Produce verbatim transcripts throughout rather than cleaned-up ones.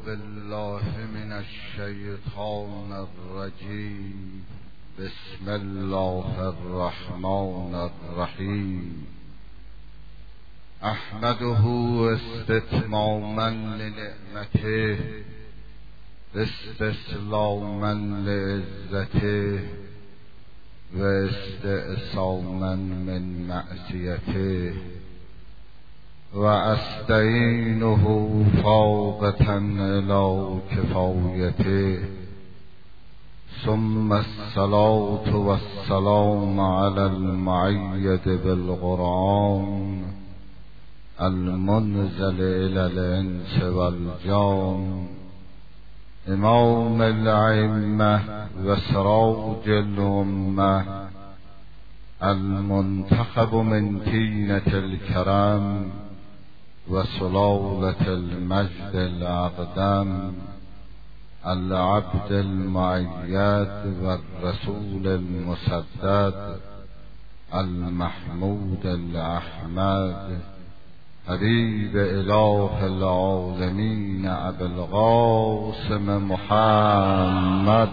بالله من الشیطان الرجیم. بسم الله الرحمن الرحیم. احمده استتماما لنعمته استسلاما لعزته و استعصاما من معصیته و استعینه فاقة الی کفایته. ثم الصلاة والسلام علی المعید بالقرآن المنزل الی الانس والجان امام الائمة و سراج الامة المنتخب من طینة الکرم و سلالة المجد الاقدم العبد المؤید و الرسول المسدد المحمود الاحمد حبیب اله العالمین ابی القاسم محمد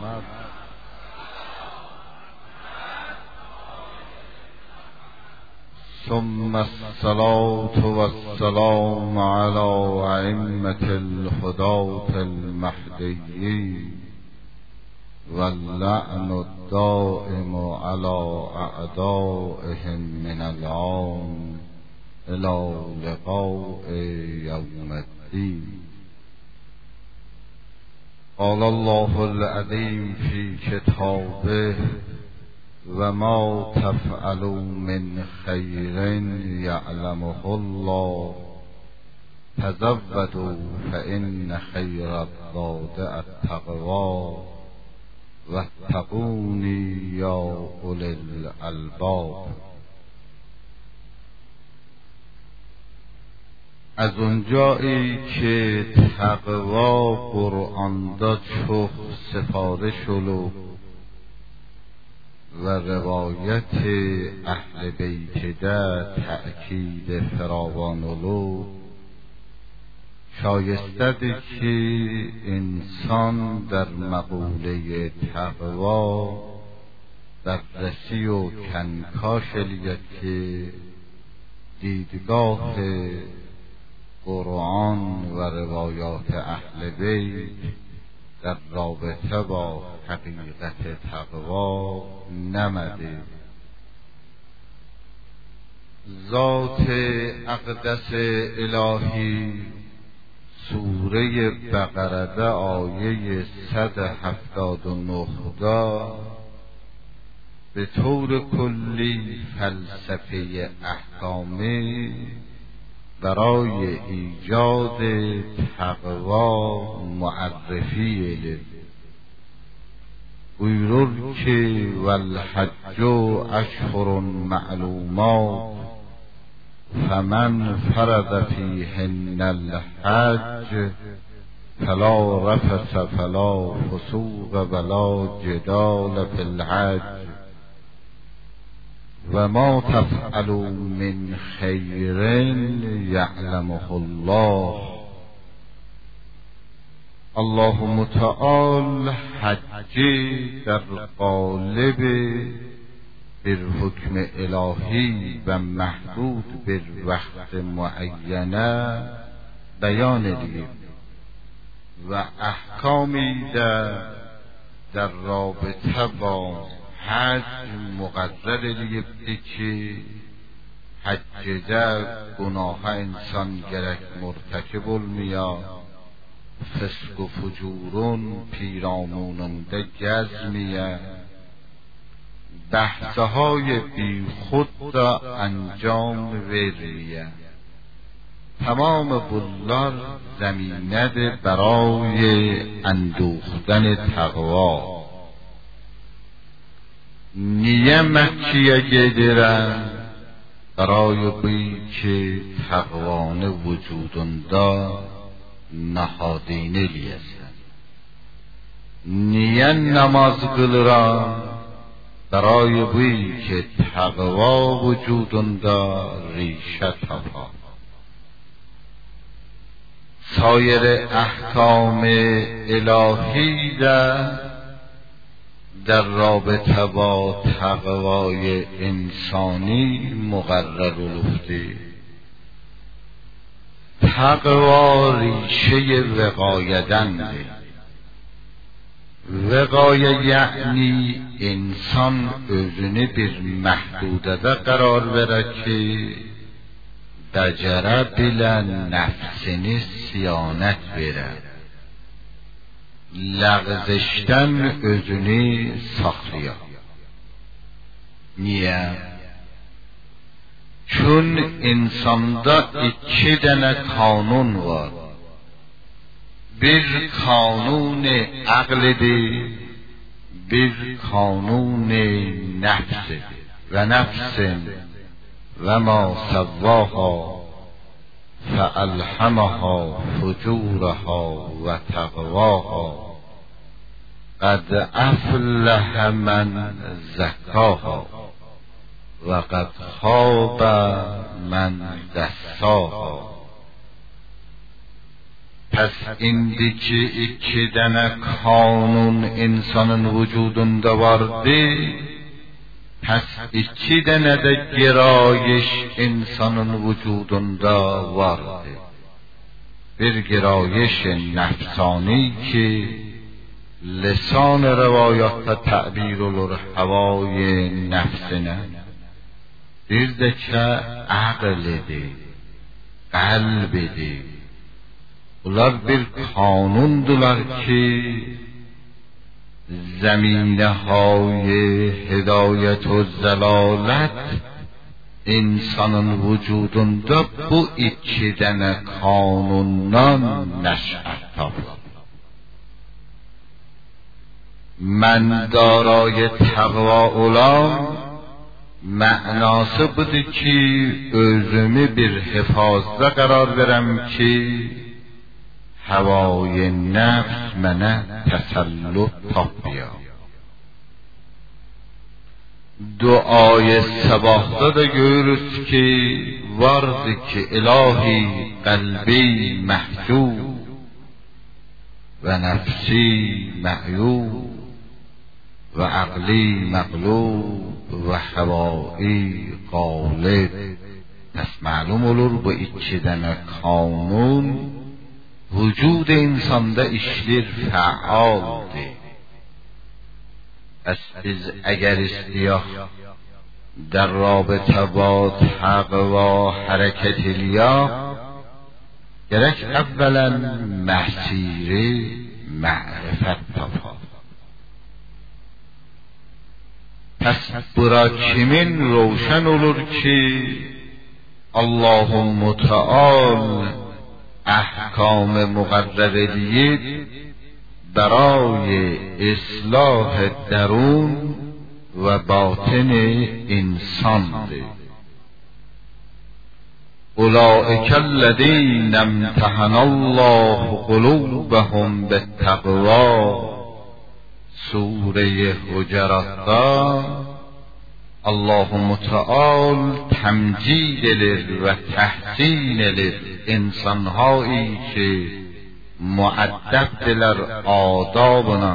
ثم الصلاة والسلام على ائمة الهداة المهدیین واللعن الدائم على اعدائهم من الآن الى لقاء یوم الدین. قال الله العظیم فی کتابه و ما تفعلوا من خیر یعلمه الله تزودوا فان خیر الزاد التقوی واتقونی یا اولی الالباب. از اونجایی که تقوا قرآن داد شخ سفارش شلو و روایت اهل بیت ده تأکید فراوانولو، شایسته که انسان در مقوله تقوا بررسی و کنکاش لید که دیدگاه قرآن و روایات اهل بیت در رابطه با حقیقت تقوا نمده. ذات اقدس الهی سوره بقره آیه صد و هفتاد و نه به طور کلی فلسفه احکامی برای ایجاد تقوا معرفی لد ویرور که والحج اشهر معلومات فمن فرض فیهن الحج فلا رفث فلا فسوق ولا جدال فی الحج و ما تفعلوا من خیر یعلمه الله. الله متعال حج در قالب بر حکم الهی و محدود بر وقت معینه بیان دید و احکامی در در رابطه با حج مقرر لیبده که حج در گناه انسان گرک مرتکب المیا فسق و فجورون پیرامونم ده جزمیه بحثه های بی خود را انجام وریه. تمام بلار زمینه برای اندوختن تقوا نیه مکیه گدرن برای بی که تقوانه وجودن دا نهادینه لیستن. نیه نماز گلران برای بی که تقوا وجودن دا ریشه تفا. سایر احکام الهی در در رابطه با تقوای انسانی مقرر و لفته. تقوا ریشه وقایدنده. وقایه یعنی انسان özünü bir محدودده قرار bere ki becere bilen nefsini siyanet vere. Lağzıştan özünü saklıyor. Niye? Çün insanda iki tane kanun var. Bir kanun aklidir, bir kanun nefsidir. Ve nefsin ve ma sevvaha فألهمها فجورها وتقواها قد أفلح من زكاها وقد خاب من دساها. پس این که iki tane kanun insanın vücudunda vardı, pes iki tane de gerayiş insanın vücudunda vardı. Bir gerayiş nefsani ki lisan revayatta ta'bir olur havay nefsine. Bir de ki aqlidir, qalbidir. Bunlar bir kanundular ki زمینه های هدایت و زلالت انسانın vücudunda bu iki tane kanundan نشأت تافت. من دارای تقوا اولام معنası budur ki özümü bir حفاظda قرار برم ki هوای نفس منه تسلط تابیا. duayı sabahda da görürüz ki vardı ki ilahi kalbi mahcub ve nefsi ma'yub ve akli mağlub ve havai galib. pes malum olur bu iki tane kanun vücud insanda işlir faaldir. پس biz اگر استیاه در رابطه با تقوا حرکت الیا gerek اولا مسیر معرفت تافت. پس برا kimin روشن olur ki الله متعال احکام مقرره برای اصلاح درون و باطن انسان ده. اولئک الذین امتحن الله قلوبهم بالتقوا. سوره حجرات الله متعال تمجید eder و تحسین eder insanhایی که مؤدبدلر آدابنان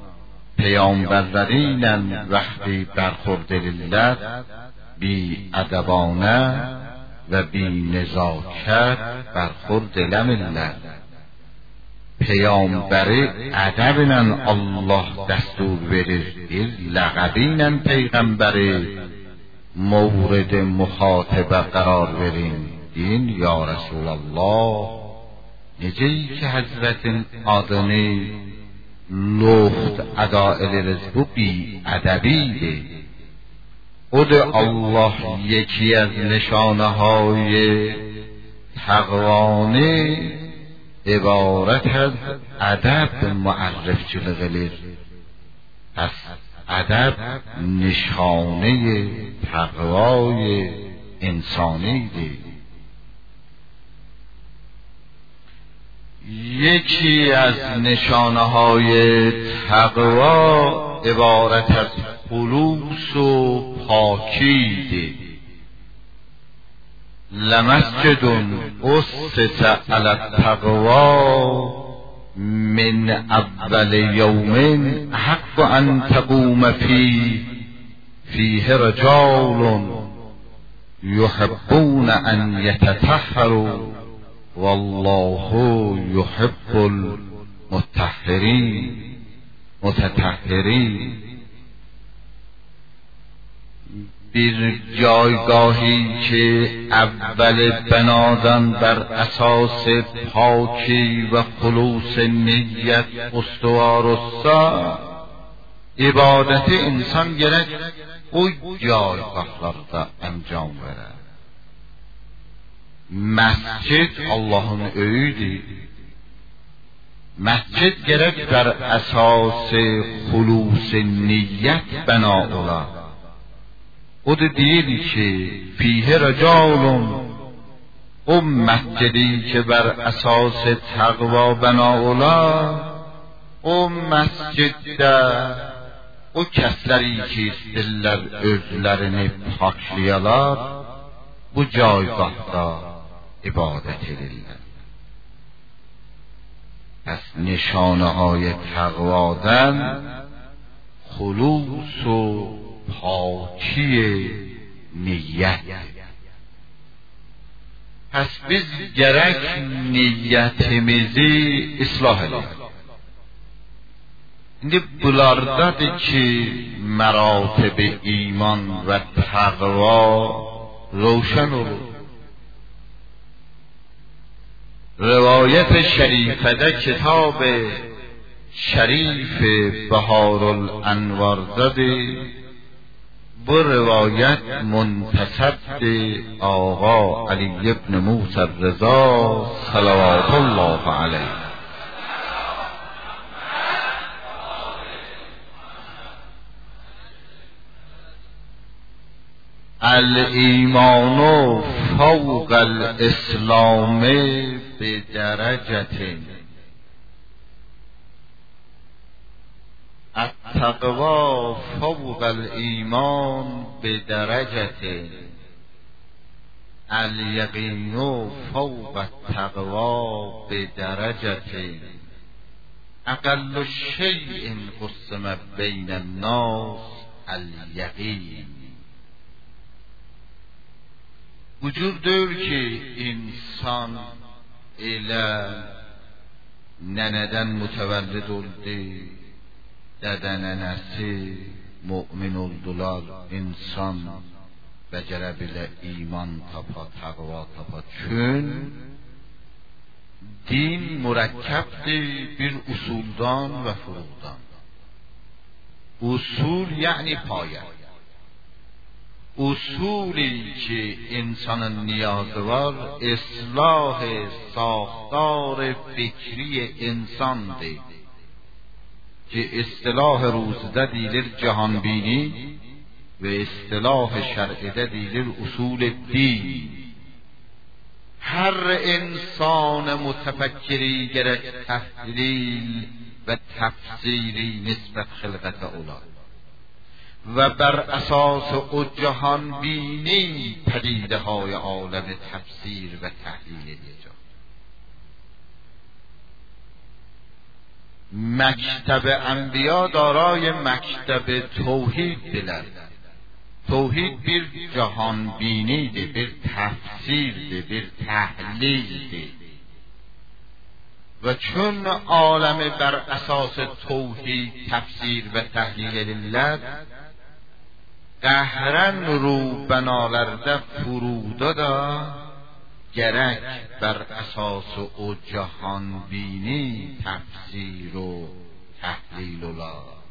پیامبرینن وقتی برخوردللت بی ادبانه و بی نزاکت برخوردلملت. پیامبر ادبنن الله دستور verir. bir لقبینن پیغمبر مورد مخاطبه قرار verin. din یا رسول الله necəyi ki Həzrətin adını luft əda ederiz, bu bir ədəbidir. O da Allah yeki az nişanəهای təqvanı ibarət az ədəb müərrifçilik edir. pes ədəb nişanə təqvای insanidir. یکی از نشانه های تقوا عبارت از خلوص و پاکیده. لمسجد اسس علی التقوی من اول یوم حق ان تقوم فیه فیه رجال یحبون ان یتطهروا والله یحب المطهرین متطهرین. بر جایگاهی که اول بنادن بر اساس پاکی و خلوص نیت استوار است، عبادت انسان گرک او جایگاهlarda انجام verər. Məscid Allahın öyüdür. Məscid gərək bər əsası xulus niyyət bəna ola. O da deyir ki, fihi rəcalun, o məscidi ki bər əsası təqva bəna ola, o məsciddə o kəsləri ki istirlər özlərini paklayalar, bu caygahda ibadət edirlər. Pəs nişanə های təqvadan خلوص و پاکی نیت. پس biz gərək niyyətimizi islah edək. İndi bulardadır ki مراتب ایمان و تقوا روشن olur. روایت شریفه کتاب شریف بهارالانوار زده، bu روایت منتسب آقا علی ابن موسی الرضا صلوات الله علیه. الایمان فوق الاسلام بدرجة التقوى فوق الایمان بدرجة الیقین فوق التقوى بدرجة اقل شیء قسم بین الناس الیقین. Vücuddur ki insan elə nənədən mütəvəllid oldu, dədə nənəsi mümin oldular, insan bəcərə bilə iman tapa, təqva tapa. Çün din mürəkkəbdir bir usuldan və furuqdan. Usul yəni payə. اصولی که انسان نیاز var اصلاح ساختار فکری انسان دی که اصطلاح روزده دیلر جهان بینی و اصطلاح شرعیده دیلر اصول دین. هر انسان متفکری گرک تحلیل و تفسیری نسبت خلقت اولا و بر اساس او جهان بینی پدیده های عالم تفسیر و تحلیل ایجاد. مکتب انبیا دارای مکتب توحید دلد. توحید bir جهان بینیdir, bir tefsirdir, bir tahlildir. و چون عالم بر اساس توحید تفسیر و تحلیل edillər, قهرن رو بنالرده فروده دا گرک بر اساس او جهان بینی تفسیر و تحلیل ola.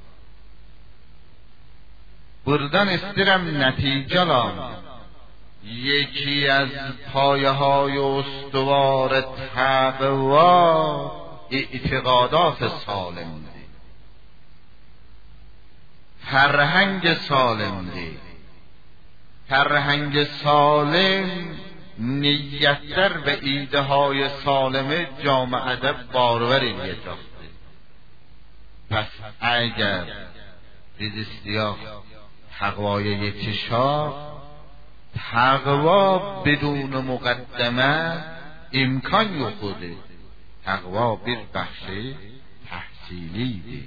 Buradan isterim neticeler. یکی از پایه های استوار تقوا اعتقادات سالم دی، فرهنگ سالم دی. فرهنگ سالم نیت‌در و ایده های سالم جامعه ده باروری یجاخته. پس اگر دیزیستیا تقوای یکیشا تقوا بدون مقدمه امکان یخوده. تقوا bir بخش تحصیلی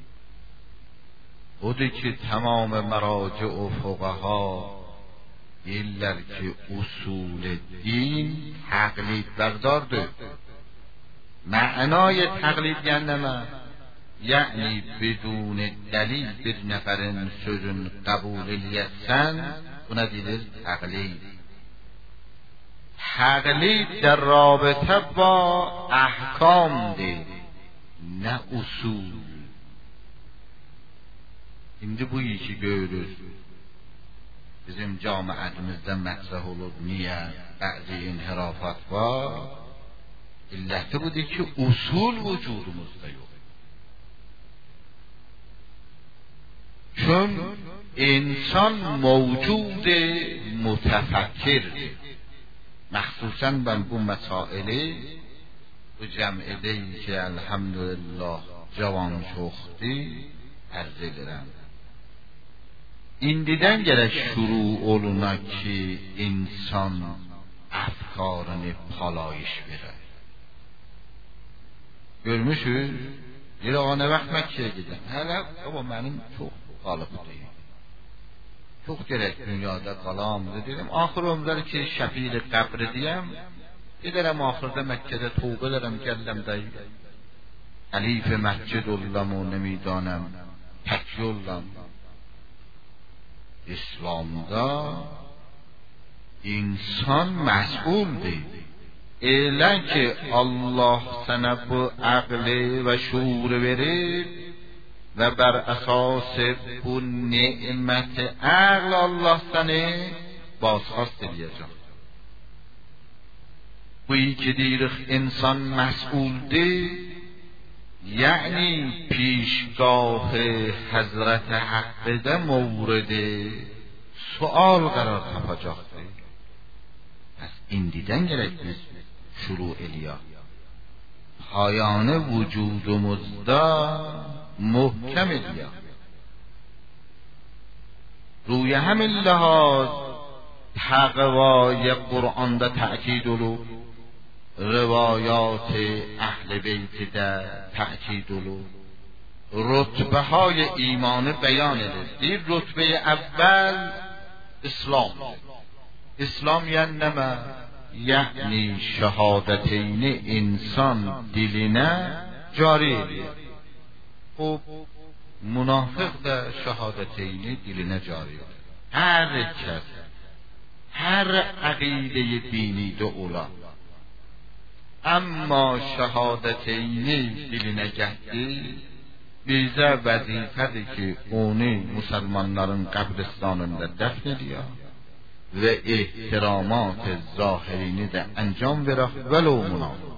بوده که تمام مراجع و فقها ایلر که اصول دین تقلید بردارده. معنای تقلید یعنی یعنی بدون دلیل bir neferin sözün kabul eliyetsen buna denir تقلید. تقلید در رابطه با احکام ده، نه usul. İndi bu işi görürüz. Bizim camiatimizdə mətrah olub. Niyə? Bəzi inhirafat var. İlləti budur ki, usul vücudumuzda yox. Çün insan mevcud mutefekkirdir. Məxsusən ben bu məsaili bu cəmiyyədə ki, elhamdülillah cavan çoxdur, ərz edirəm. İndidən gərək şuru oluna ki, insan əfkarını palayiş verər. Görmüşüz, elə o nə vaxt Məkkəyə gedən? Hələ, o mənim çox qalıbdır. Çox gərək dünyada qalam dedim. Axır ömrlər ki, şəfir qəbri deyəm, gedərəm axırda Məkkədə tövbə edərəm, gəlləm də əlif məscid ollam و نمیدانم تک yollam. İslamda insan məsuldir. Elə ki Allah sənə bu əqli və şuuru verib və bər əsas bu ni'mət əql Allah səni bازخواست edəcək. Bu ki deyirik insan məsuldir, یعنی پیشگاه حضرت حق ده مورد سؤال قرار تپacaqdır. پس این دیدن گرک biz شروع الیا پایان وجودمuzda محکم الیا. روی همین لحاظ تقوای قرآن ده تأکید olub، روایات اهل بیت در تأکید olub، رتبه های ایمان بیان edilir. رتبه اول اسلام. اسلام یعنی نما یعنی شهادتین انسان diline جاری. خب منافق در شهادتین diline جاری. هر کس هر عقیده دینی دو اولا اما شهادتینی diline gəldi, bizə vəzifədir ki, onu müsəlmanların qəbirstanında dəfn ediyor və ehtiramات zahirini də انجام verək vəlo münafıq.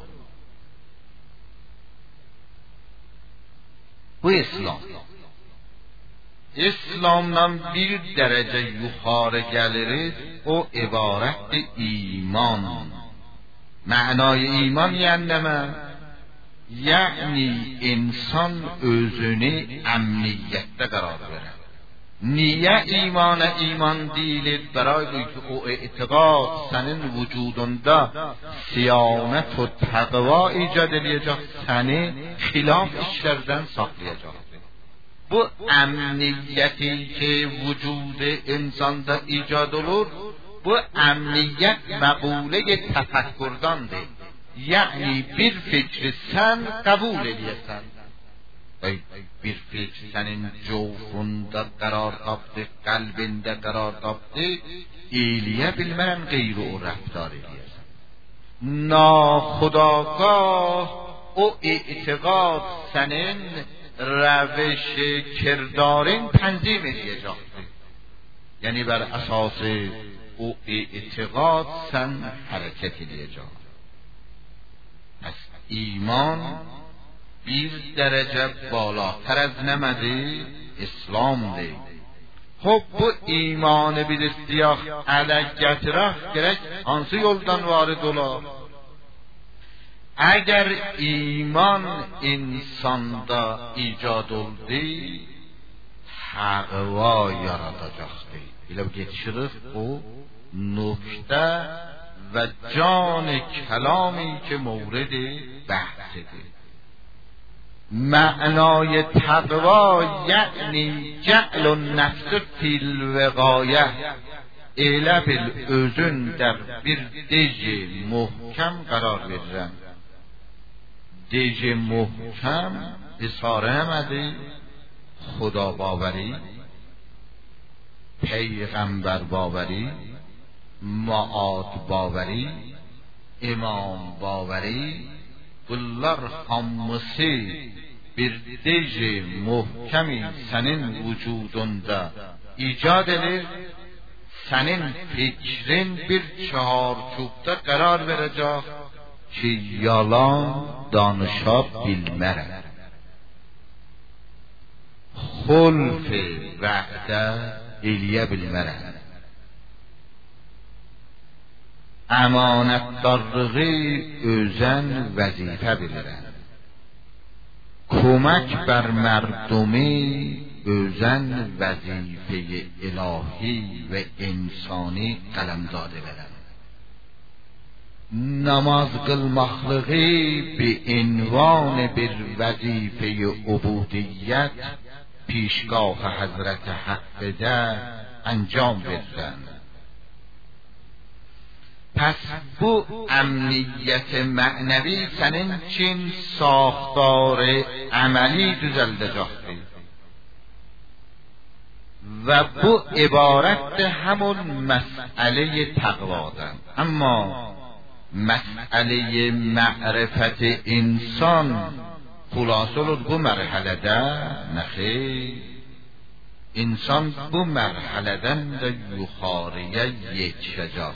Bu İslam. İslamdan bir dərəcə yuxarı gəlirik, o ibarətdir iman. معنای ایمان یعنی نما یعنی انسان özünü امنیت قرار بره. نیه ایمان ایمان دیلید برای که او اعتقاد senin vücudunda siyanet و taqva ایجاد edecek, seni خلاف işlerden saklayacak. Bu emniyeti ki vücudu insanda icat olur, bu emniyet məqulə təfəkkürdandır. Yəni bir fikri sən qəbul edəsən. Bir fikr sənin covfunda qərar tapdı, qəlbində qərar tapdı, eləyə bilmən qeyri o rəftar edəsən. Naxudagah o etiqad sənin روش کردارین تنظیم edəcəkdir. Yəni bər əsası o اعتقاد sen hareket edecek. Pes iman bir derece بالاتر از نمده İslam'dır. Hop bu imanı bir istiyah ələ gətirək gerek hansı yoldan varid ola? Əgər iman insanda icad oldu, təqva yaradacaqdır. Elə geçirik o نکته و جان کلامی که مورد بحثه. معنای تقوا یعنی جعل النفس فی الوقایه، اله بالأذن در bir دژ محکم قرار بدن. دژ محکم اظهاره آمده خدا باوری، پیغمبر باوری، معاد باوری، امام باوری. bunlar hamısı bir dej muhkemi senin vücudunda icad edilir. Senin fikrin bir çarçubda karar verecek ki yalan danışa bilmərəm. Xulf və'də eləyə bilmərəm. Əmanətdarlığı özən vəzifə bilirəm. Kömək bər mərdumi özən vəzifə ilahi və insani qələmzadə verəm. Namaz qılmaqlığı bi ünvan bir vəzifə ubudiyyət پیشگاه حضرت حق ده انجام بدن. پس bu امنیت معنوی senin için ساختار عملی düzeldecektir. و bu ibaret همون مسئله تقواdır. اما مسئله معرفت انسان خلاصه olur bu مرحلede نخیر. انسان bu مرحلeden de yukarıya yetişecek.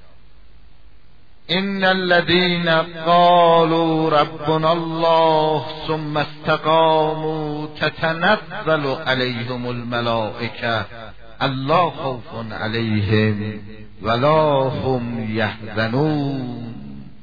إن الذين قالوا ربنا الله ثم استقاموا تتنزل عليهم الملائكة ألا خوف عليهم ولا هم يحزنون.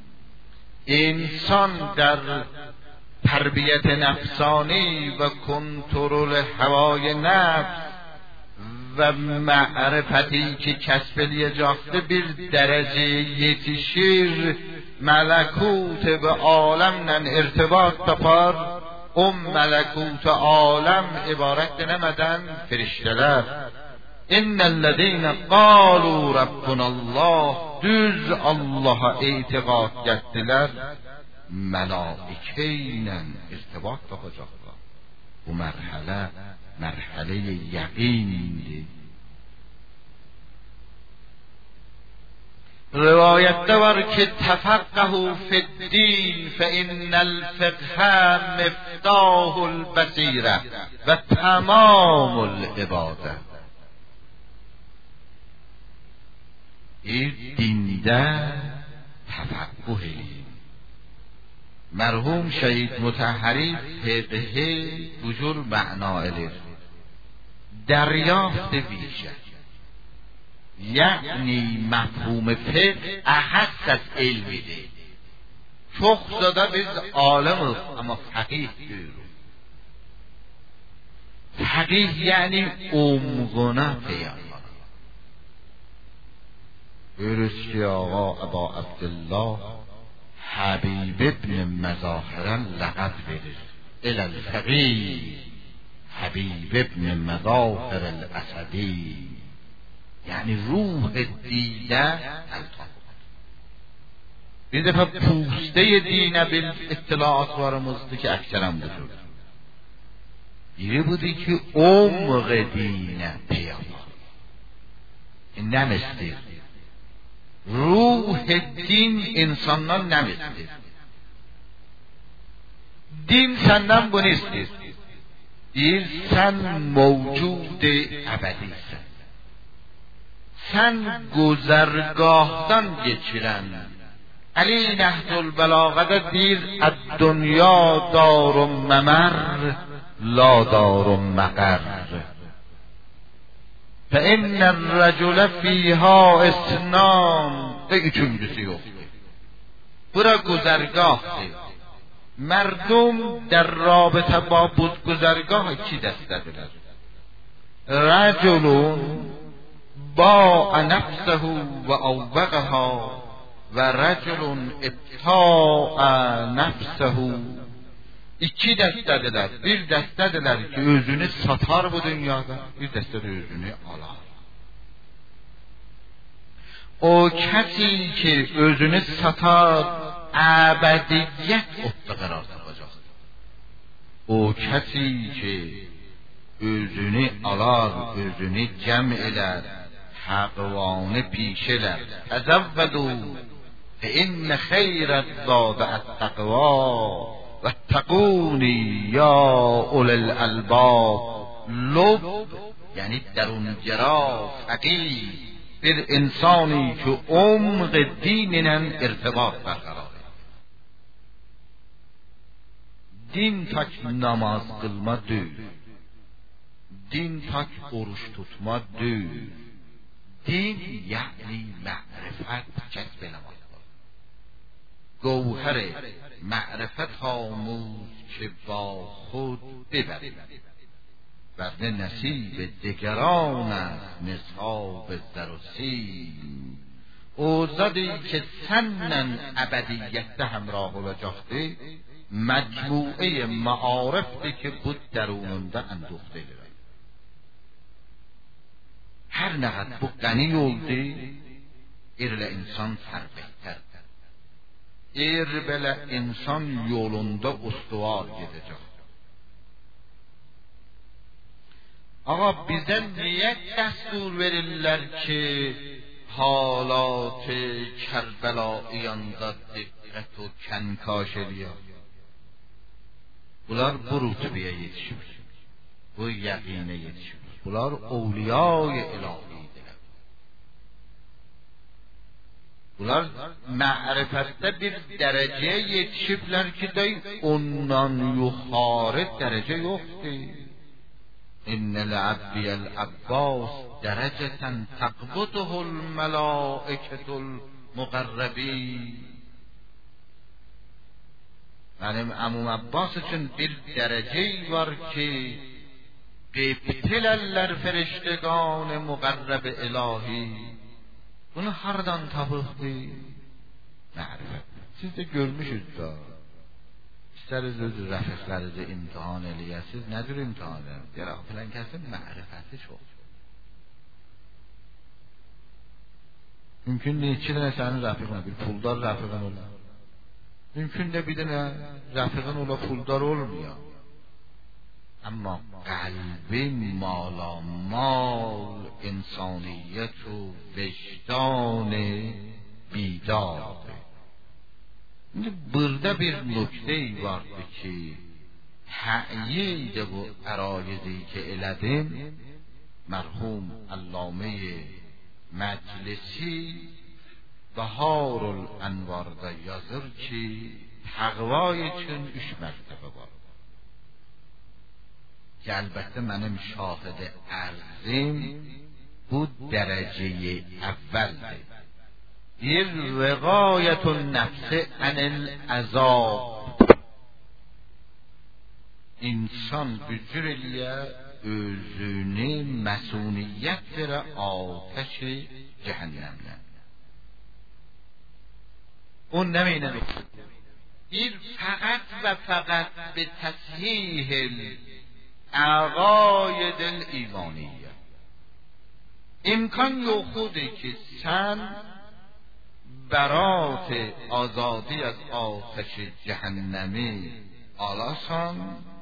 انسان در تربیت نفسانی و کنترل هوای نفس و معرفتی که کسب یافته bir derece yetişir, melekut به عالم ارتباط tapar. o melekut عالم عبارت نمدن فرشتler. إن الذين قالوا ربنا الله düz Allah'a itiqad ettiler, melaike ile irtibat tapacaklar. Bu merhale merhale yaqindir. Rivayette var ki tefakkahu fi'd-din fe innel fiqhe miftahul basire ve tamamul ibadet. این dinde tefakkuh edin. مرحوم شهید مطهری فقه بجور معنا اlir. دریافت ویژه یعنی مفهوم فقه احس از علمیdir. Çok zada biz alimiz ama faqih diyoruz. Faqih yani umğuna qiyam. Buyuruz ki ağa Eba Abdullah Habib ibn Mezahir'en laqab verir. Elel faqih Habib ibn Mezahir el-Asadi. Yani ruh dine eltaf. Bir defa puste dine bil ittilaatlarımızdı ki ekserem budur. Biri budur ki umg dine peygamber. Nemestir. Ruh din insandan nemestir. Din senden bunu istir. Bir sen mevcud ebedisin. Sen guzergahtan geçiren Ali Nehzul Belaga'da bir dünya darun memer la darun meqer. فَاِنَّ الرَّجُلَ ف۪يهَا اِسْنَانِ ve üçüncüsü yok. Bura guzergahtır. Merdum در رابطه با بود گذرگاه iki دستediler. رجل باع نفسه و اوقها و رجل ابتاع نفسه. İki dəstədirlər. Bir dəstədirlər ki, özünü satar bu dünyada, bir dəstə də özünü alar. O kəsi ki, özünü satar, əbədiyyət odda qərar tapacaqdır. O kəsi ki, özünü alar, özünü cəm elər, həqvanı piş elər. Təzəvvədu fe inne xeyrət zadə ət-təqva واتقونی یا اولی الالباب. لب یعنی درونگرا، فقیر، bir insani ki عمق dinlə irtibat برقرار. Din tak namaz qılma deyil. Din tak oruç tutma deyil. Din yani معرفت کسب نماز. گوهر معرفت آموز که با خود ببری، ورنه نصیب دگران است نصاب زر و سیم. اوزادی که سنن ابدیت همراه و جاخته، مجموعه معارفتی که بود دروننده اندوخته لرد. هر نقد bu غنی oldu, erlə insan sərbəhtər. Er belə insan yolunda ustuvar gedəcək. Ağa bizə niyə dəstur verirlər ki, halat-ı Kərbəlaiyanda diqqət و کنکاش eləyək? Bunlar bu rütbəyə yetişir, bu yəqinə yetişir. Bunlar ovliyay ilahidirlər. Bunlar ma'rifatda bir dərəcəyə yetişiblər ki, dey ondan yuxarı dərəcə yoxdur. İnnəl abdiyəl abbas dərəcətən təqbuduhul mələikətul müqərrəbin. Mənim əmum Abbas üçün bir dərəcə var ki, qibtilərlər feriştəgan müqərrəb ilahi. Bunu hardan tapıbdı? Mərifət. Siz də görmüşüz da. İstəriz öz rəfiqlərizi imtihan eləyəsiz. Nədir imtihan eləyəsiz? Deyərək, filan kəsin mərifəti çox. Mümkün deyil, iki dənə sənin rəfiqin, bir puldar rəfiqin ola. Mümkün də bir dənə rəfiqin ola, puldar olmuyor. Amma qalbi malamal insaniyyət و vecdan بیدار. Burada bir nükte vardı ki, تأیید و عرایضی که elədim مرحوم علامه مجلسی بهار الانوارda yazır ki, təqva üçün üç mərtəbə var. Ki əlbəttə mənim şahid ərzim bu dərəcəyi əvvəldir. Bir vəqayətun nəfsi ənil əzab. İnsan bücür eləyə özünü məsuniyyət verə atəşi cəhənnəmlə. O nə meynə? Bir fəqət və fəqət به تصحیح عقاید الایمانیه. امکان یو خوده که سن برات آزادی از آتش جهنمی آلاسان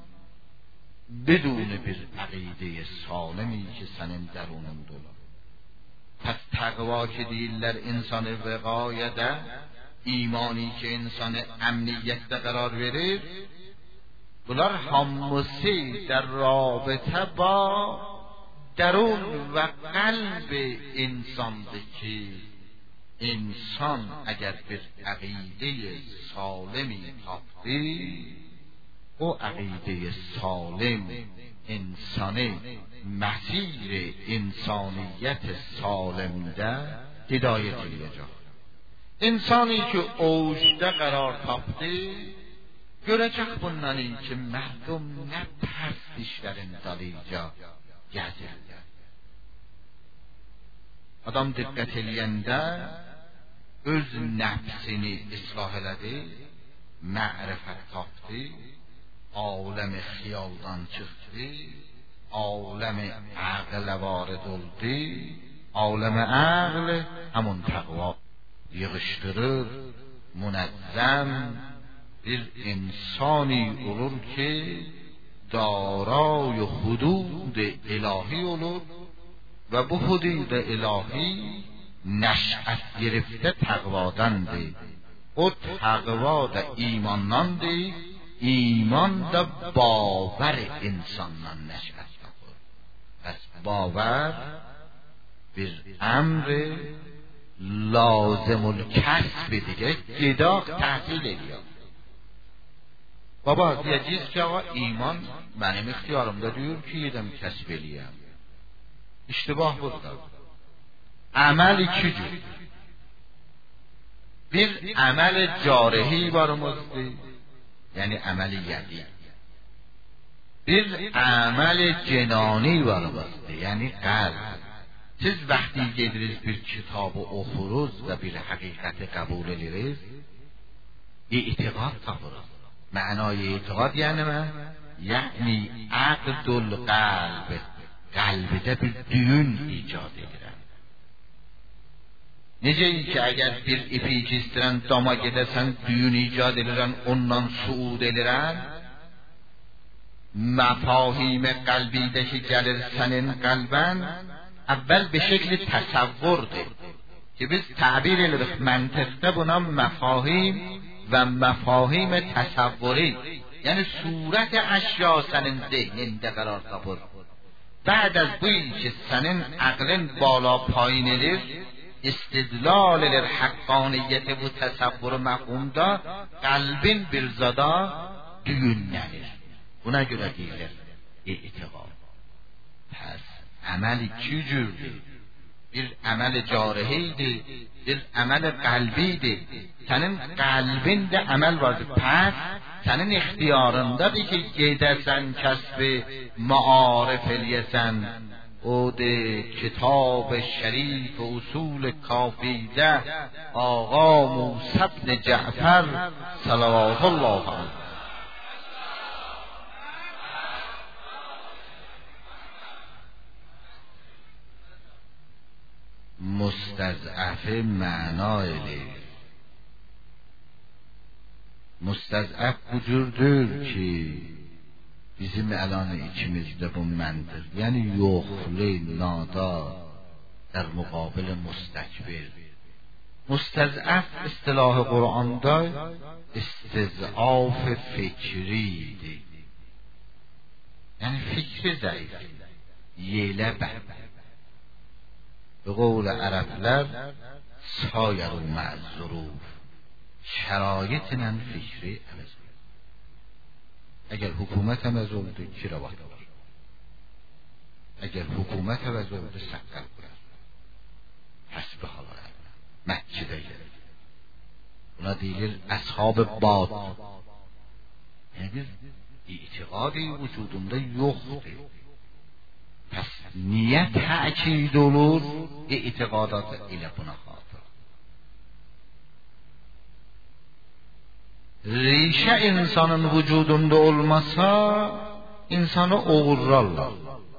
بدون bir عقیده سالمی که senin درونundadır. پس تقوا که deyirlər insan vəqayədə, imani ki insan əmniyyətdə qərar verir, bunlar hamısı در رابطه با درون و قلب انسانdır ki, insan اگر bir عقیده سالمی tapdı, o عقیده سالم انسانی مسیر انسانیت سالمده هدایت edəcək. İnsani ki اوجda qərar tapdı, görəcək bundan ki mərdum nə pərt işlərin dalıca gəzirlər. adam diqqət eləyəndə öz nəfsini islah elədi, ma'rifət tapdı, aləm-i xiyaldan çıxdı, aləm-i aqlə varid oldu, aləm-i aql همون تقوا yığışdırır, منظم bir insani olur ki دارای حدود الهی olur و bu حدود الهی نشأت گرفته تقوادنده o taqva da imandandır, iman da باور insandan نشأت yapar. پس باور bir امر لازم الکسب دیگه، جدا تحصیل دیگه. بابا یه چیز که آقا ایمان benim اختیارımda diyor ki yedim kesbeliyim. İştibah burada. Amel iki cür. Bir amel carihi varımızdır. Yani amel yedi. Bir amel cenani varımızdır. Yani kalb. Siz vaqti gediriz bir kitabı oxuruz və bir həqiqəti qəbul edirik, etiqad tapırız. Mənay etiqad yəni nə? Yəni aqdul qalb, qəlbdə bir düyün icad edirəm. Necə ki, əgər bir ipi kistirən dama gedəsən, düyün icad edirən, ondan suud edirən, مفاهیم قلبیده که gəlir sənin qəlbən, اول به شکل تصور ده که biz تعبیر edirik منطقه buna مفاهیم و مفاهیم تصوری، یعنی صورت اشیا senin zihninde قرار tapır. بعد از بویی که senin عقلin بالا پایین edir، استدلال edir حقانیت bu təsəvvürü məfhumda, qəlbin bir zada düyünlənir. Buna görə deyilir etiqad. Pəs əməl iki cürdür. Bir əməl carihiydir, bir əməl qəlbidir. Sənin qəlbində əməl vardır. Pəs sənin ixtiyarındadır ki, gedəsən kəsbi maarif eləyəsən. O de kitab şərif usul kافیده آقا موسی بن جعفر صلوات الله علیه. مستضعف معنایdir. Müstəzəf bu cürdür ki, bizim الان içimizdə bu məndir. Yəni yoxlu, nadar در مقابل مستکبر. مستضعف اصطلاح قرآنda استضعاف fikridir. Yəni fikri zəif, yelə bəb. به قول عربlər سایر مع الظروف، شرایطla fikri əvəz olur. اگر حکومت əvəz oldu kiravat olur. اگر حکومت əvəz oldu səqqal olur. Həsbi halar. Məkkidə gəlir. Buna deyilir əshab bad. Yəni bir itiqadi vücudunda yoxdur. Pəs niyə təkid olur? İtiqadat ilə buna xatır. Rişə insanın vücudunda olmasa, insanı oğurlarlar.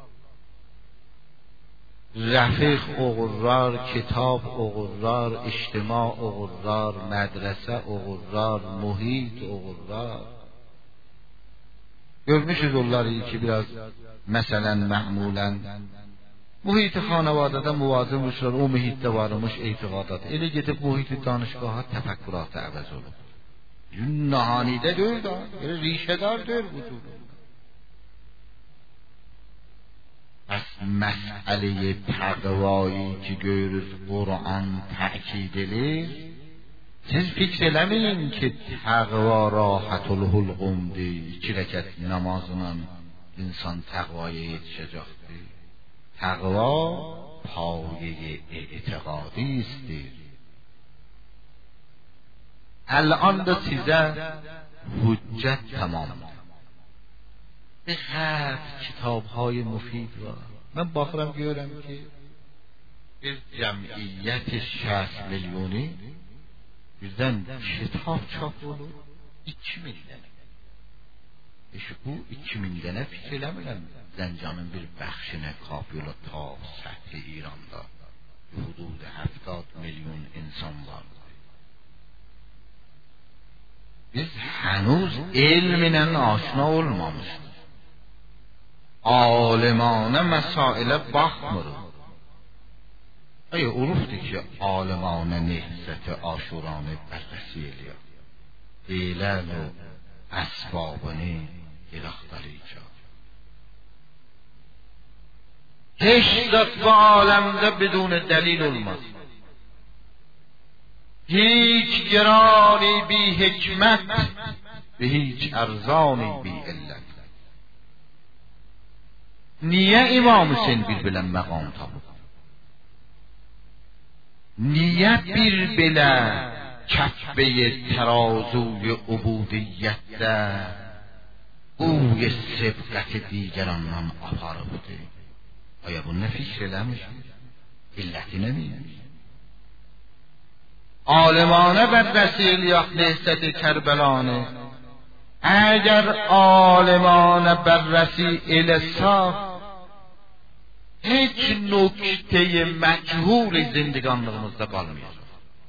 Rəfiq oğurlar, kitab oğurlar, ictima oğurlar, mədrəsə oğurlar, muhit oğurlar. Görmüşüz onları ki biraz məsələn mə'mulən muhit xanavadədə muvazim uçlar o muhitdə varmış etiqadat. Elə gedib muhit danışgaha təfəkküratı əvəz olur. Yün nahanidə deyil da, elə rişədar deyil vücudu. پس مسئله تقوایی که görürüz Qur'an تأکید edir. Siz fikr eləməyin ki, təqva rahatul hulqumdur. İki rəkət namazla insan təqvaya yetişəcəkdir. Təqva paye etiqadi istir. الان da sizə hüccət tamamdır. به خط کتاب های مفید و من باخرم görürəm ki bir cemiyet şahs milyoni bizden kitap çap olur iki milyon. İşte bu iki milyona fikirləmirəm Zəncanın bir bəxşinə kafi ola ta səthi İranda hudud هفتاد milyon insan var. Biz henüz ilminen aşina olmamışız. Alimane mesaile bakmırıq. Ey olubdur ki alimane nehzeti aşuranı bərrəsi eləyək. Deyilən o əsbabını yıraqdarıyacaq. Hiç zat bu alemde بدون دلیل olmaz. Hiç gerani bی حکمت ve hiç ارزانی bی علت. Niye İmam Hüseyin bir bilən məqam tapıb? Niye bir belə kəfbəyi tərazuy ubudiyyətdə قوی سبقت دیگرانdan aparıbdı? Aya bunu fikr eləmiş? İlləti nəmiymiş? Alimane bədrəsi eləyək nehzəti Kərbəlanı. Əgər alimane bədrəsi eləsaq, heç nöqtəyi məchul zindiganlığımızda qalmayacaq.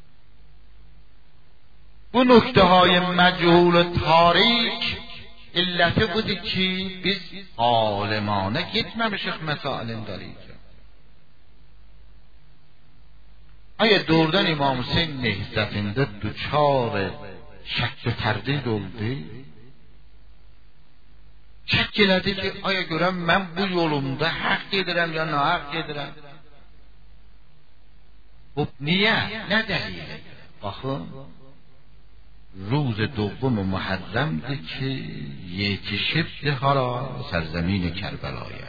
Bu nöqtəhay məchul tarik illeti budur ki biz alimane gitmemişik mesailin dalıyca. Eğer doğrudan İmam Hüseyin nehzetinde duçar şək ve tərdid oldu, şək elədi ki aya görəm mən bu yolumda haqq edirəm ya nahaq edirəm. Bu niye? Ne dəlili? Baxın, روز دوم محرمdir ki yetişibdi hara sərzemin Kərbəlaya.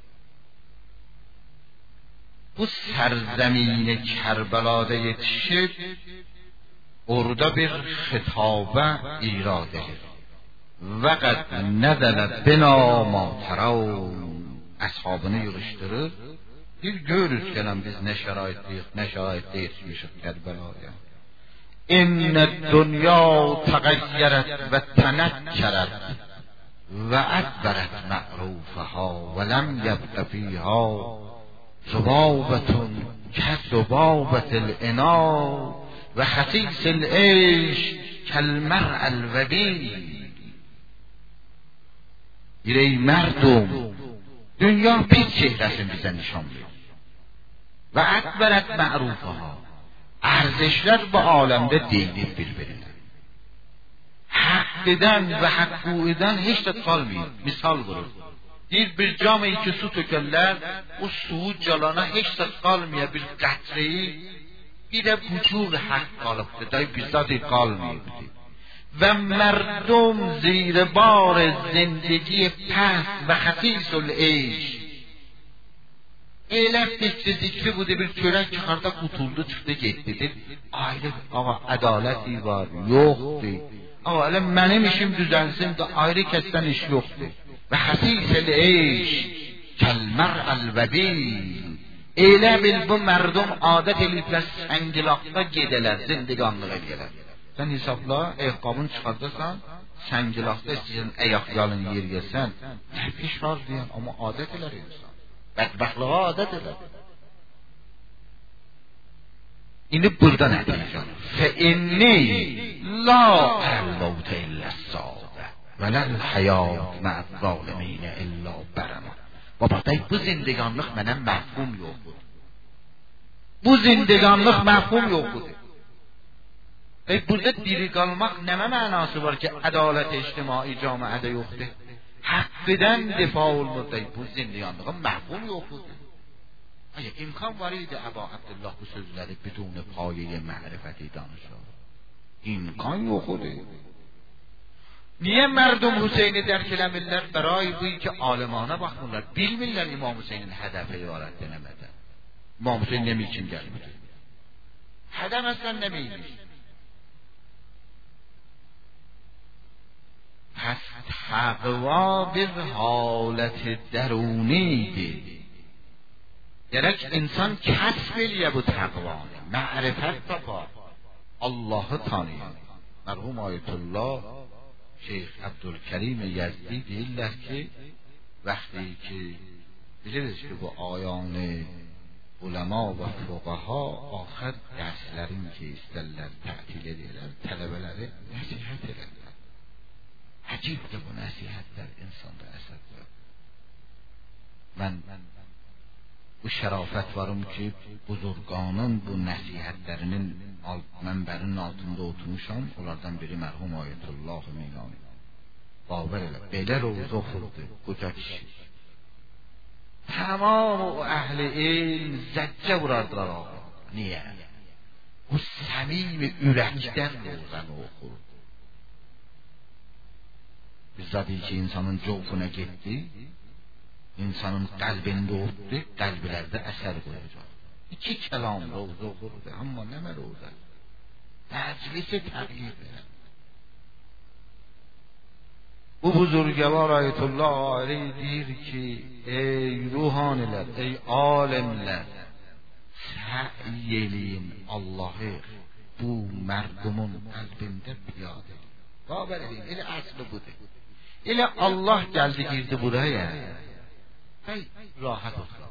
Bu sərzemin Kərbəlada yetişib orada bir xitabə irad edir. Və qəd nəzələ bina ma tərəun, əshabını yığışdırır. Bir görürüz gələn biz nə şəraitdəyik, nə şəraitdə yetişmişik Kərbəlaya. إن الدنيا تغيرت وتنكرت وأدبرت معروفها ولم يبق فيها ذبابة كذبابة الإناء وخسيس العيش كالمرء الوبيل. ای مردم dünya pis çehresini bize nişan verir. Ve edberet ma'rufaha, ارزشler bu alemde deyilib bir-birinə. Haqq edən və haqqu edən heç də qalmayır. Misal vurur. Bir bir cam iki su tökərlər, o suyu calana heç də qalmaya bir qətreyi, bir də vücud haqq qalıbdır. Day bizzat qalmayıbdır. Və mərdum zirbar zindagi past və xəsisul eyş. Elə fikri zikri budur, bir çörək çıxarda qutuldu, çıxdı, getdi. Ayrı, ama ədaləti var, yoxdur. Ama elə mənim işim düzəlsin də ayrı kəsdən iş yoxdur. Və xəsisəl eyş, kəlmər əlvəbil. Elə bil bu mərdum adət eliblər səngilaqda gedələr, zindiqanlıq edələr. Sən hesabla, ayaqqabını çıxardasan, səngilaqda istəyən əyaq yalın yer yesən, təfiş var deyən, amma adət elər insan. Bədbəxtlığa adət edər. İndi burada nə deyəcəm? Fə inni la əlmavtə illəs-səadə və ləl-həyat mə'əz-zaliminə illə bərəmə. Baba, bu zindiganlıq mənə məhfum yoxdur. Bu zindiganlıq məhfum yoxdur. Burada diri qalmaq nəmə mənası var ki, ədalət ictimai camiədə yoxdur? Haqqıdan difa olmurdu. Bu zindiganlığın məhfum yoxdur. Aya imkan var idi Əba Abdullah bu sözləri بدون پایه معرفتی danışır. İmkan yoxdur. Niye mərdum Hüseyni dərk eləmirlər? Bəray bu ki alimana baxmırlar. Bilmirlər İmam Hüseynin hədəfə ibarət deməmədə. İmam Hüseyin nəmi için gəlmir? Hədəf əslən nəmiymiş? پس تقوا bir حالت درونیdir. gerek insan kasbeliye bu takvanı, ma'rifat tapar, Allah'ı tanıyır. Merhum Ayetullah Şeyh Abdülkerim Yezdi deyirlər ki, vəxti ki biliriz ki bu ayanı ulema və fuqaha axir dərslərin ki istərlər tətil edirlər, tələbələri nəsihət edirlər. Əcibdir bu nəsihətlər insanda əsər verir. Mən bu şərafət varım ki, buzurganın bu nəsihətlərinin mənbərinin altında oturmuşam. Onlardan biri mərhum Ayetullah Milani. Baver elə, belə roz oxurdu qoca kişi. Tamam o əhli ilm zəccə vurardılar ağa. Niyə? Bu səmimi ürəkdən rozanı oxurdu. Bizzat ki insanın covfuna getdi, insanın qəlbində otdu, qəlblərdə əsər qoyacaq. İki kəlam roz oxurdu, amma nə mə rozə? Məclisi təqyir verər. Bu buzurgvar Ayetullah Ali deyir ki, ey ruhanilər, ey alimlər, səy eləyin Allahı bu mərdumun qəlbində piyadə. Baber edin, elə əsli budur. Elə Allah gəldi girdi buraya, hey, rahat otur.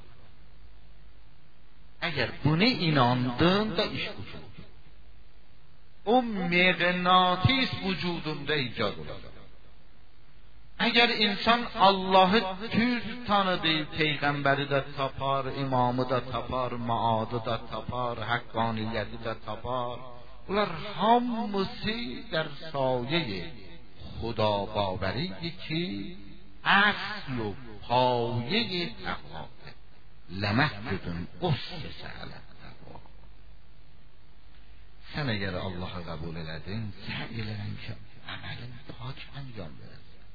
Əgər buna inandın da iş quşur. O mğnatis vücudunda icad olacaq. Əgər insan Allah'ı düz tanıdı, peyğəmbəri də tapar, imamı da tapar, maadı da tapar, haqqaniyyəti də tapar. Bunlar hamısı در سایه خدا باوریه ki اصل و پایه تقواست. لمسجد اسس علی التقوا. Sən əgər Allah'ı qəbul elədin, səy elədin ki əməlin pak anjam verəsən.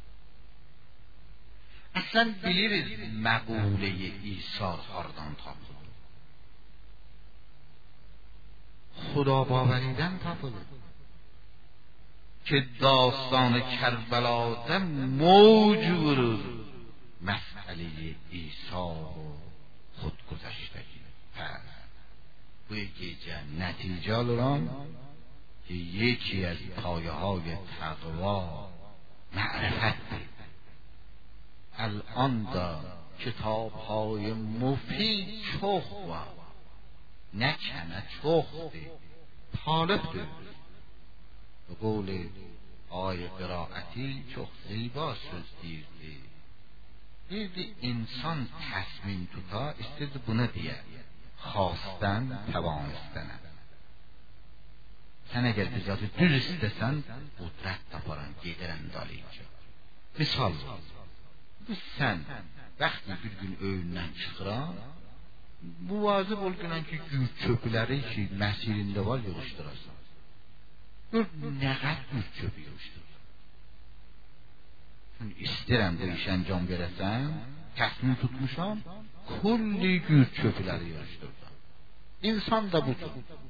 Əslən biliriz məqulə-i İsa hardan tapılır. خدا باوریdən tapılır. Ki داستان کربلادا موج vurur مسئله İsa و خودگذشتگی. پس bu gecə nəticə alıram ki یکی از پایه های تقوا معرفتdir. الان دا کتاب های مفید چخ و نکنه چخته طالبdir. به قول آی قرائتی چخ زیبا söz deyirdi. Deyirdi insan təsmin tuta istedi buna deyə xastən təvan istənə. Sən əgər bizatı düz istəsən qudrət taparan gedirən dalayacaq. Misal biz sən bəxti bir gün öyündən çıxıran bu vacib olqınan ki gür çöpləri ki məsirində var yığışdırasan. Gör nə qəd gür çöpü yığışdırır. İstəyirəm bu iş əncam verəsən, təsmin tutmuşam, kulli gür çöpləri yığışdırır. İnsan da budur.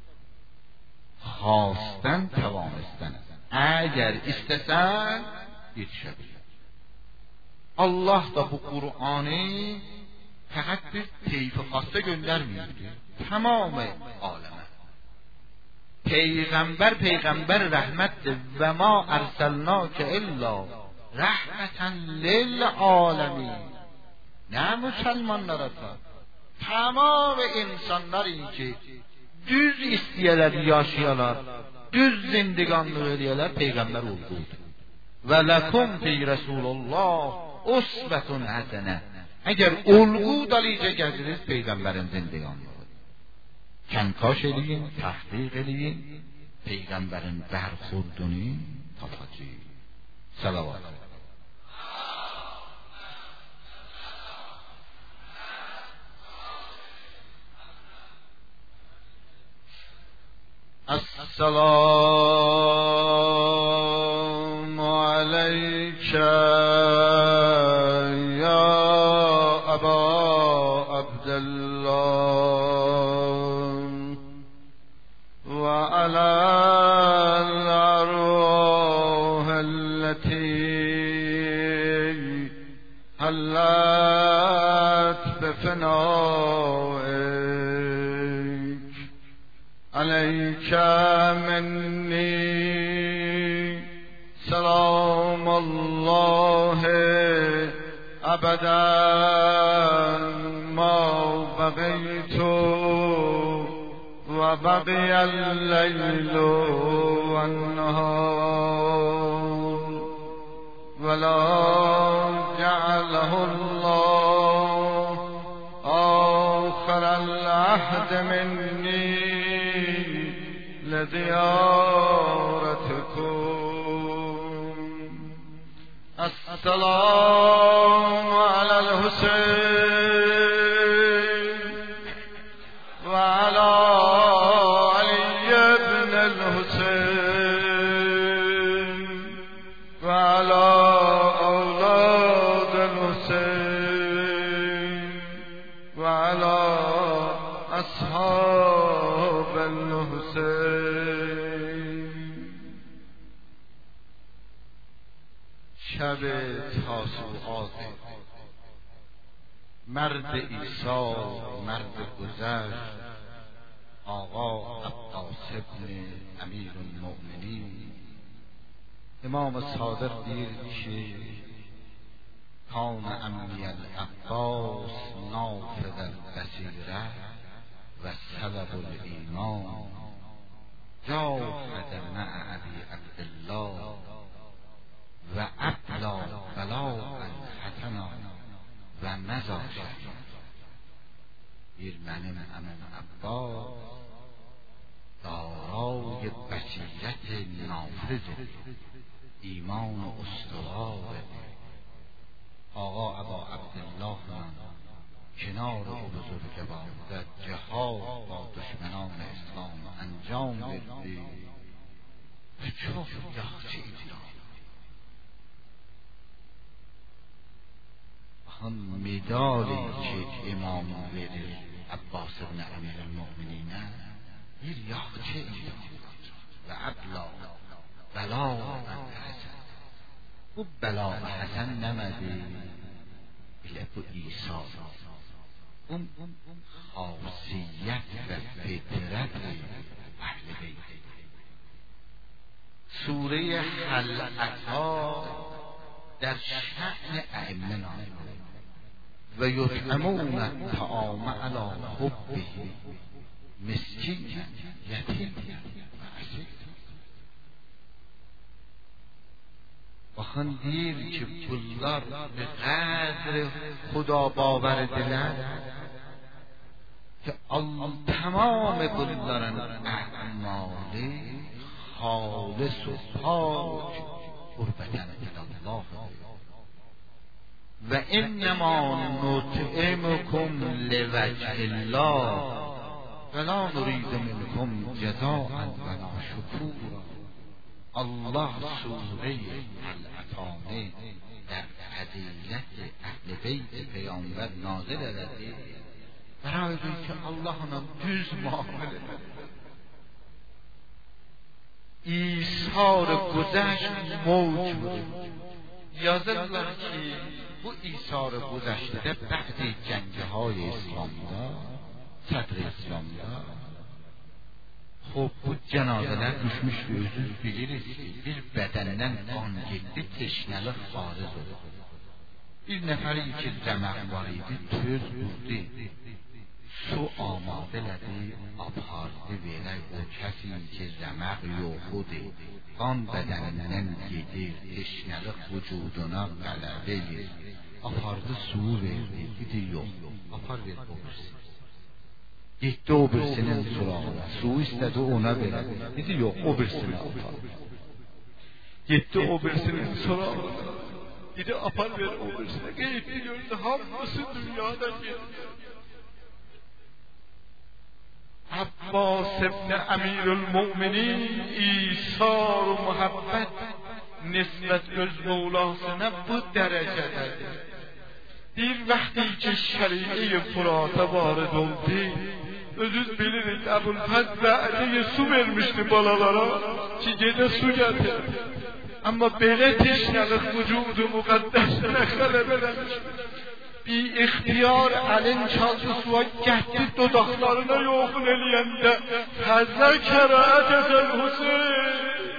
Xastən təvam istənəsən. Əgər istəsən yetişə bilir. Allah da bu Kur'an'ı fakat bir teyfi hasta göndermiyordu. Tamamı aleme. Peygamber peygamber rahmettir ve ma erselnake illa rahmeten lil alemin. Ne Müslümanlara da tamam insanlar ki düz isteyeler yaşayalar, düz zindiganlığı ediyorlar peygamber oldu. Ve lekum fi Resulullah usbetun hasene. Eğer olgu dalıca gəziriz peygamberin zindiganlığı. Kenkaş eləyin, tahqiq eləyin, peygamberin bərxurdunu tapacaq. Salavat. Esselamu aleyke ya Eba Abdullah ve alal arwah allati حلت بفنائك عليك مني سلام الله ابدا ما بقيت و بقي الليل والنهار ولا جعله الله آخر العهد مني لزيارتكم. السلام على الحسين وعلى علي بن الحسين وعلى أولاد الحسين وعلى أصحاب الحسين. شب تاسوعات مرد عیسی مرد گذشت آقا عباس ابن امیر المؤمنین امام صادق دید که کان امی العباس نافذ البصیره و سلب الایمان جاهد مع ابی عبدالله و ابلا بلاء حسنا و مزا شهید. دیر منم امام عباس دارای بصیرت نافذ ایمان و استوار آقا ابا عبدالله من کنار او بزرگوار در جهاد با دشمنان اسلام انجام بدی و چون یاخچه ایدیان آن مدالی که امام ویده عباس بن امیر المؤمنین یک یاخچه ایدیان و ابلا بلا حسن او بلا حسن نمده بله بو ایسا اون خاصیت و فطرت اهل بیت. سوره خلعتها در شأن ائمه نازل و یطعمون الطعام علی حبه مسکینا یتیما و اسیرا. آخان دیر که پولدار به قدر خدا باور دلن که تمام پولدارن اعمال خالص و پاک قربتن الله و انما نطعمکم لوجه الله ولا نريد منکم جزاء ولا شکورا. الله سوره العطانه در فضیلت اهل بیت پیامبر نازل کرده برای اینکه الله هم düz معامله ایثار گذشت موجوده. یادتونه که bu ایثار گذشته بعد جنگ‌های اسلامی صدر اسلامی خب bu cenazeler düşmüş ve özür biliriz ki bir bedenden kan gitti teşnelik xariz oldu. Bir neferi ki remək var idi töz vurdu. Su amadelədi apardı verək o kəsi ki remək yox idi. Qan bədənindən gedir teşnelik vücuduna qələbə edir. Apardı suyu verdi dedi yox apar ver olursun. Gitti o birisinin surağına. Su istedi ona verir. Dedi yok o birisine apar. Gitti o birisinin surağına. Dedi apar ver o birisine. Gitti gördü hamısı dünyada gitti. Abbas ibn Emirülmüminin İsar muhabbet nisbet öz Mevlasına bu derecededir. Bir vakti ki şer'i Fırat'a varid oldu. Özüz bilirik Ebulfez Ba'di'ye su vermişti balalara ki gece su getir. Amma belə teşnəlıq vücudu müqəddəsinə xələb eləmiş. Bir ixtiyar əlin çaldı suya getdi dodaqlarına yoxun eləyəndə Həzrət Kərəətəl Hüseyn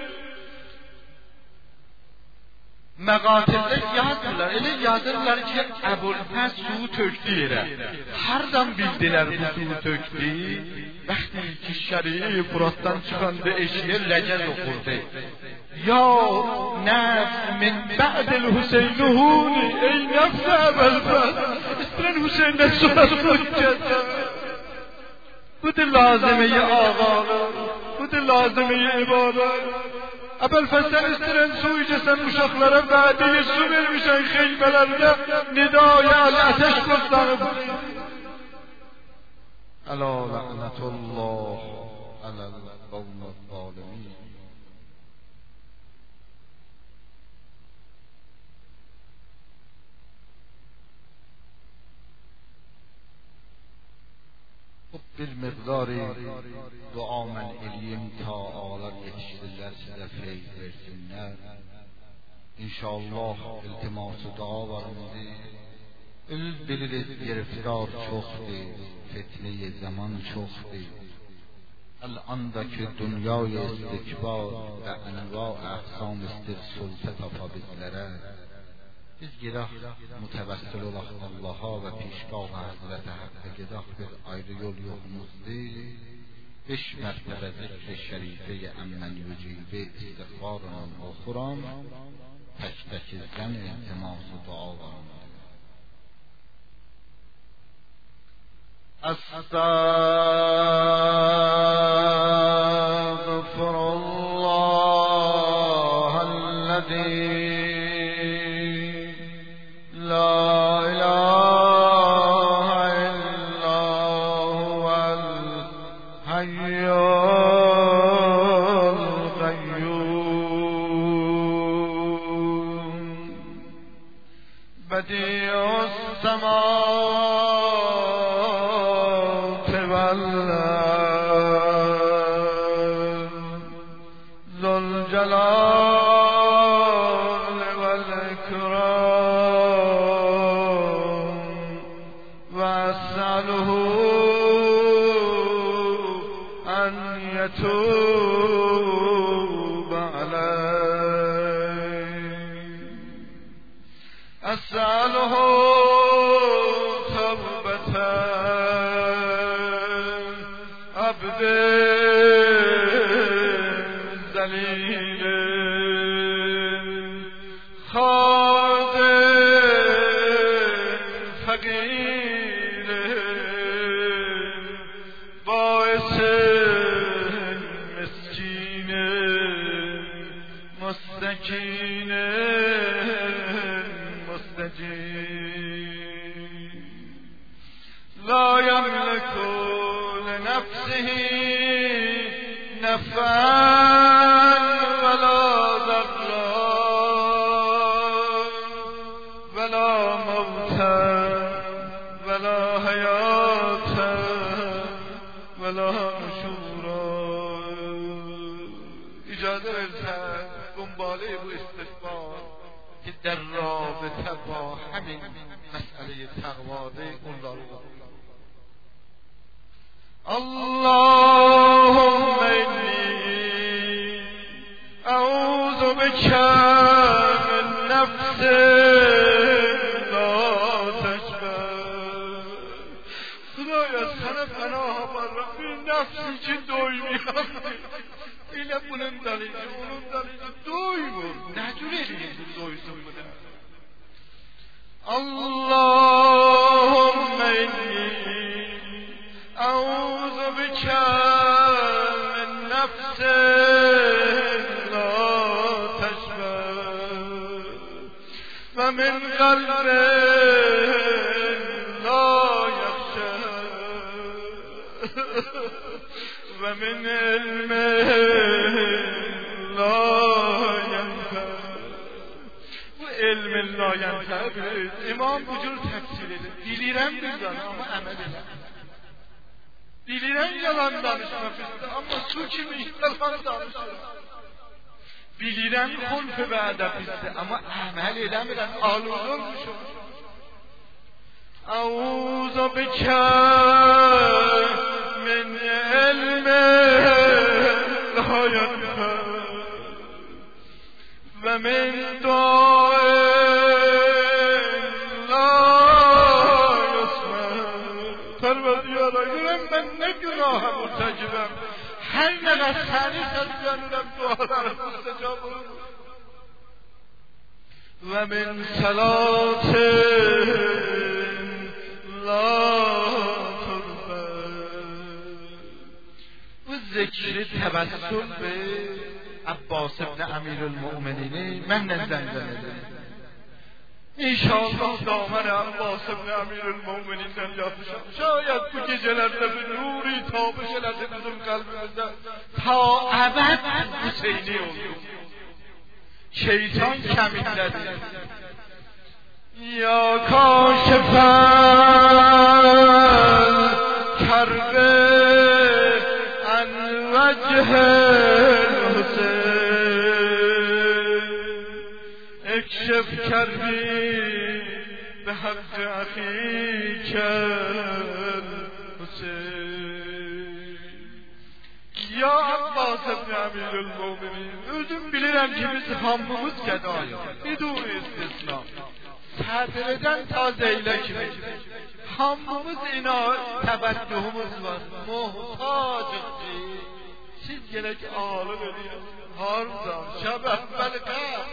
məqatildə yazırlar, elə yazırlar ki Əbülfəz suyu tökdü yerə. Hardan bildilər bu suyu tökdü? Vaxtı ki şəri'i Furatdan çıxanda eşiyə ləcəz oxurdu. Ya nefs min ba'dil Hüseynuhuni ey nefs Əbülfəz istəyən Hüseyndən sonra sökəcək. Budur lazımeyi ağalar, budur lazımeyi ibadet. Əbülfəzdən istəyən su içəsən uşaqlara vədiyi su vermişən xeybələrdə nidaya əl-ətəş qurtlanıb. Əla lənətullah aləl qavmət zalimin. Bir miqdari dua mən eləyim ta ağalar yetişdirlər sizə feyz versinlər. İnşallah iltiması dua varımızı öz biliriz giriftar çoxdur, fitne-i zaman çoxdur. El-andaki dünyayı istikbar və enva əhsam istir sulta tapa bizlərə. Biz gedək mütəvəssil olaq Allaha və pişqah Həzrət Həqqə gedək bir ayrı yol yoxumuzdur. Beş mərtəbə zikr-i şərifə-i əmmən yücibə istiğfarın oxuram, tək-tək izlən iltiması dua varımdır. Estağfirullahellezî bilirəm xulf və ədəbizdir, amma əməl edəmirəm, alud olmuşum. Əuzu bikə min ilmin la yenfəd və min duain la yusməd. Pərverdiyara, görəm mən nə günahə mürtəkibəm, hər nə qədər səni səslənirəm, dualarım müstəcab olur. Və min salatin la turfəd. Bu zikri təbəssüm be Abbas ibn Emirülmü'minini mənlə zəncən edir. İnşallah damar Abbas ibn Emirülmü'minindən yapışam. Şayet bu gecelerde bir nuri tabiş elədi bizim kalbimizde. Ta əbəd Hüseyni oldu. Şeytan kemiklədi. Ya kaşifel kerbe en vechel اكشف كربي بحق أخيك الحسين. Ya Abbas ibn Emirülmü'minin, özüm bilirəm ki biz hamımız gədayıq, bidun istisna. Sədirədən ta zeylə kimi hamımız inayət təbəddühümüz var, muhtacıq ki siz gələk ağalım edin. Harda şəbəh bəlqəb,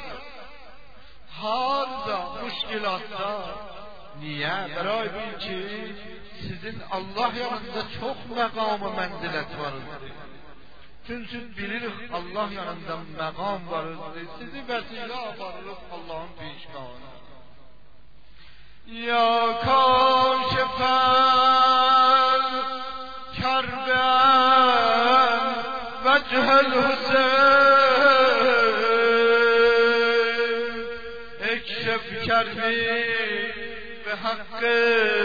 harda müşkilatlar. Niyə? Bəray bil ki sizin Allah yanında çox məqam-ı mənzilət vardır. Çünki bilirik Allah yanında məqam vardır. Sizi vəsilə aparırıq Allah'ın peşkanına. Ya kaşifel kerben vechel Hüseyin ekşef kerbi ve hakkı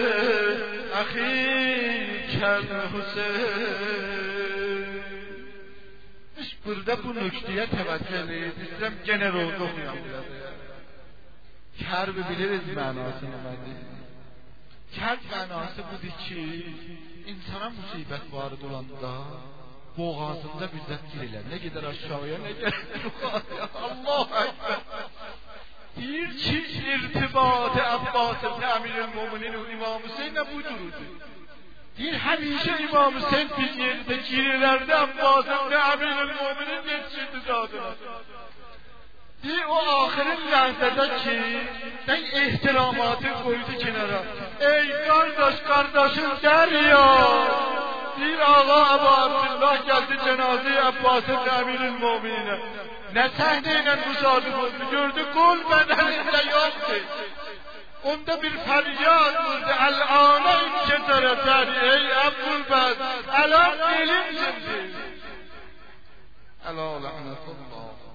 ahikel Hüseyin. İş burada bu nökteye teveccüh edeyim. İstem gene rozu okuyam. Kerbi biliriz mənasını məndi. Kərb mənası budur ki, insana musibət varid olanda boğazında bizzət girilər. Nə gedər aşağıya, nə gedər yuxarıya. Allah Ekber. Deyir ki, irtibat-ı Abbas ibn Emirülmü'minin İmam Hüseyn'lə bu cürüdür. Deyir, həmişə İmam Hüseyn bir yerdə girirlərdə Abbas ibn Emirülmü'minin yetişirdi zadına. Deyir, o axirin ləhzədə ki, sən ehtilamatı qoydu kenara. Ey qardaş, qardaşın dərya. Deyir, ağa Əbu Abdullah gəldi cənazə-i Abbas ibn Emirülmü'minə. Nə səhnə ilə müsadif oldu, gördü, qol bədənində yoxdur. Onda bir fəryad vurdu, əl-ânə incədərə səri, ey Əbdülbəz, ələm elim şimdi. Ələ lənətullah.